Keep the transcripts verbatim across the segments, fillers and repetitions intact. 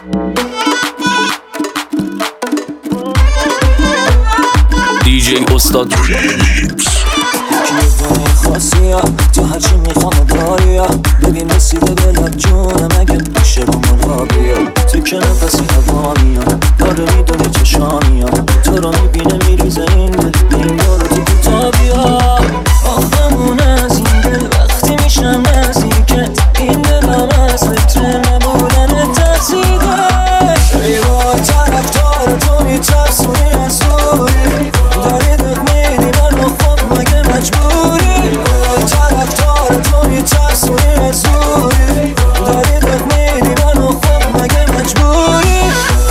دی جی استاد خاصیه تو هرچی میخوام داریا ببین رسیده به لب جونم اگه میشه با مرغابیا تو که نفسی هوا میام داره میدونه چشامیم تو رو میبینه میریزه این دل به این دارو تو کتابیا آخمونه از این دل وقتی میشم نزدیکت این دلم از فکر نبودن ترسیده ای وای طرفدار تو میترسونی از دوری داری دق میدی من خب مگه مجبوری طرفدار تو میترسونی از دوری داری دق میدی من خب مگه مجبوری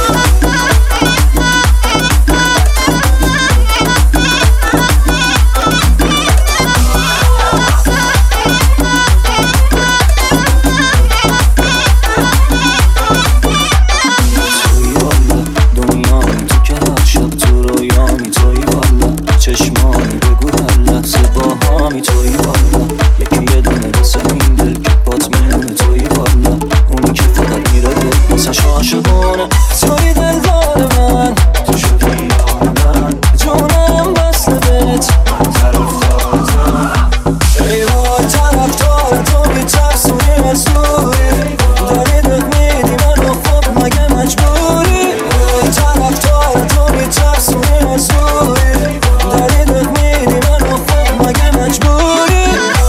چشمانی بگو هر لحظه با همی توی والا یکی یه دونه واسه این دل که بات میمونه توی والا اونی که فقط میره دل واسه عاشقونه توی دلدار من تو شدی یار من جونم بسته بهت من طرفدارتم ای وای طرفدار تو میترسونی از دوری داری دق میدی منو خب مگه مجبوری طرفدار تو میترسونی از دوری داری دق میدی منو خب مگه مجبوری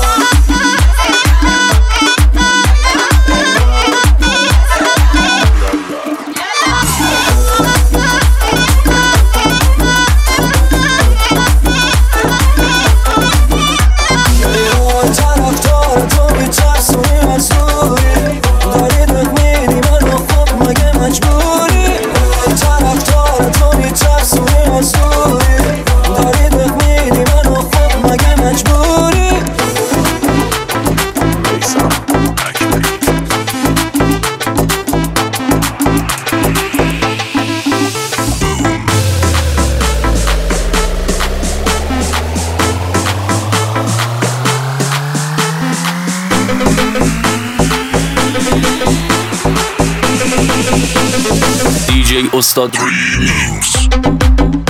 طرفدار تو میترسونی از دوری داری دق میدی منو خب مگه مجبوری طرفدار تو میترسونی از دوری داری دق میدی منو خب مگه مجبوری دی جی استاد